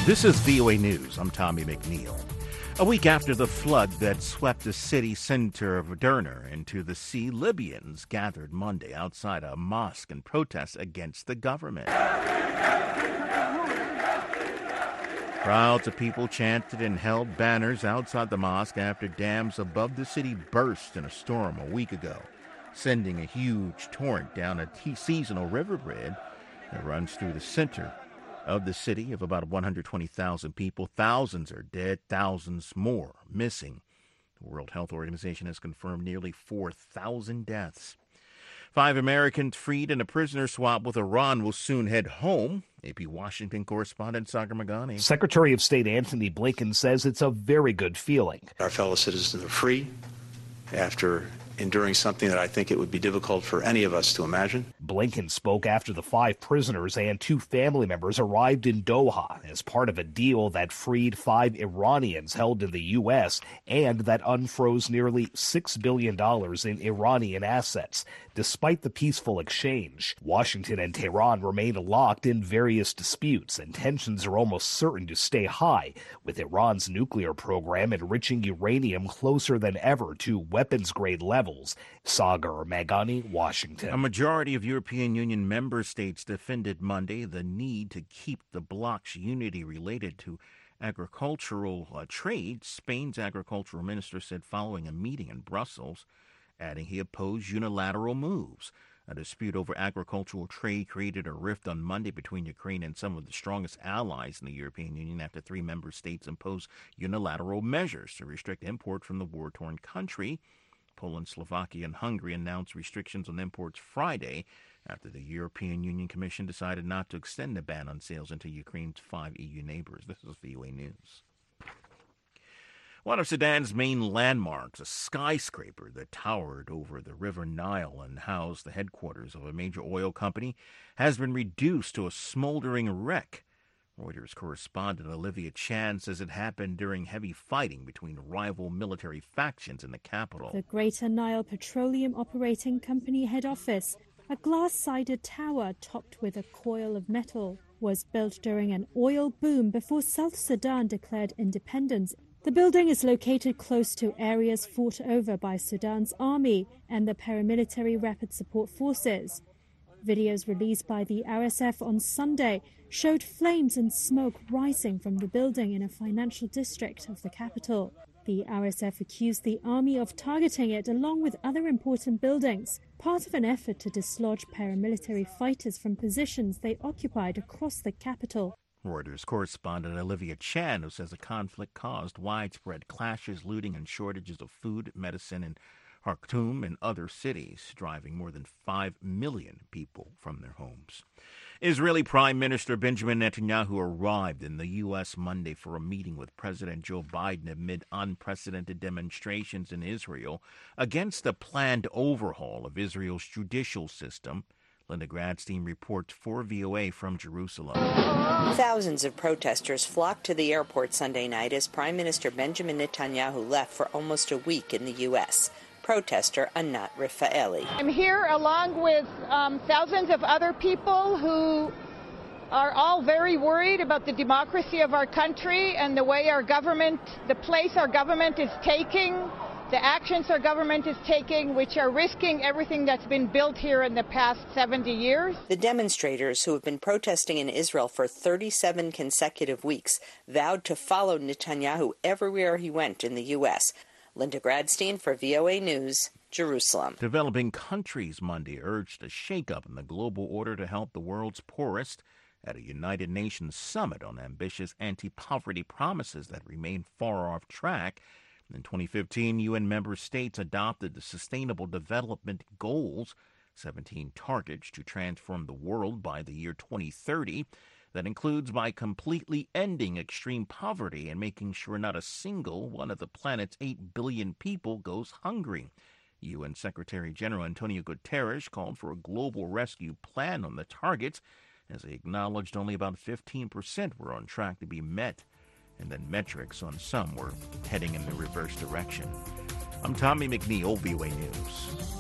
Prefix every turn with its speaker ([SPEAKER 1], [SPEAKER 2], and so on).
[SPEAKER 1] This is VOA News. I'm Tommy McNeil. A week after the flood that swept the city center of Derna into the sea, Libyans gathered Monday outside a mosque in protest against the government. Crowds of people chanted and held banners outside the mosque after dams above the city burst in a storm a week ago, sending a huge torrent down a seasonal river bed that runs through the center of the city of about 120,000 people. Thousands are dead, thousands more missing. The World Health Organization has confirmed nearly 4,000 deaths. 5 Americans freed in a prisoner swap with Iran will soon head home. AP Washington correspondent Sagar Meghani.
[SPEAKER 2] Secretary of State Antony Blinken says it's a very good feeling.
[SPEAKER 3] Our fellow citizens are free after enduring something that I think it would be difficult for any of us to imagine.
[SPEAKER 2] Blinken spoke after the 5 prisoners and 2 family members arrived in Doha as part of a deal that freed 5 Iranians held in the U.S. and that unfroze nearly $6 billion in Iranian assets. Despite the peaceful exchange, Washington and Tehran remain locked in various disputes, and tensions are almost certain to stay high, with Iran's nuclear program enriching uranium closer than ever to weapons-grade levels. Sagar Meghani, Washington.
[SPEAKER 1] A majority of European Union member states defended Monday the need to keep the bloc's unity related to agricultural trade. Spain's agricultural minister said following a meeting in Brussels, adding he opposed unilateral moves. A dispute over agricultural trade created a rift on Monday between Ukraine and some of the strongest allies in the European Union after 3 member states imposed unilateral measures to restrict import from the war-torn country. Poland, Slovakia, and Hungary announced restrictions on imports Friday after the European Union Commission decided not to extend the ban on sales into Ukraine's 5 EU neighbors. This is VOA News. One of Sudan's main landmarks, a skyscraper that towered over the River Nile and housed the headquarters of a major oil company, has been reduced to a smoldering wreck. Reuters correspondent Olivia Chan says it happened during heavy fighting between rival military factions in the capital.
[SPEAKER 4] The Greater Nile Petroleum Operating Company head office, a glass-sided tower topped with a coil of metal, was built during an oil boom before South Sudan declared independence. The building is located close to areas fought over by Sudan's army and the paramilitary Rapid Support Forces. Videos released by the RSF on Sunday showed flames and smoke rising from the building in a financial district of the capital. The RSF accused the army of targeting it along with other important buildings, part of an effort to dislodge paramilitary fighters from positions they occupied across the capital.
[SPEAKER 1] Reuters correspondent Olivia Chan, who says the conflict caused widespread clashes, looting, and shortages of food, medicine, and Khartoum and other cities, driving more than 5 million people from their homes. Israeli Prime Minister Benjamin Netanyahu arrived in the U.S. Monday for a meeting with President Joe Biden amid unprecedented demonstrations in Israel against the planned overhaul of Israel's judicial system. Linda Gradstein reports for VOA from Jerusalem.
[SPEAKER 5] Thousands of protesters flocked to the airport Sunday night as Prime Minister Benjamin Netanyahu left for almost a week in the U.S. Protester Anat Rafaeli.
[SPEAKER 6] I'm here along with thousands of other people who are all very worried about the democracy of our country and the way our government, the place our government is taking, the actions our government is taking, which are risking everything that's been built here in the past 70 years.
[SPEAKER 5] The demonstrators, who have been protesting in Israel for 37 consecutive weeks, vowed to follow Netanyahu everywhere he went in the U.S. Linda Gradstein for VOA News, Jerusalem.
[SPEAKER 1] Developing countries Monday urged a shakeup in the global order to help the world's poorest at a United Nations summit on ambitious anti-poverty promises that remain far off track. In 2015, UN member states adopted the Sustainable Development Goals, 17 targets to transform the world by the year 2030. That includes by completely ending extreme poverty and making sure not a single one of the planet's 8 billion people goes hungry. UN Secretary General Antonio Guterres called for a global rescue plan on the targets, as he acknowledged only about 15% were on track to be met, and that metrics on some were heading in the reverse direction. I'm Tommy McNeil, VOA News.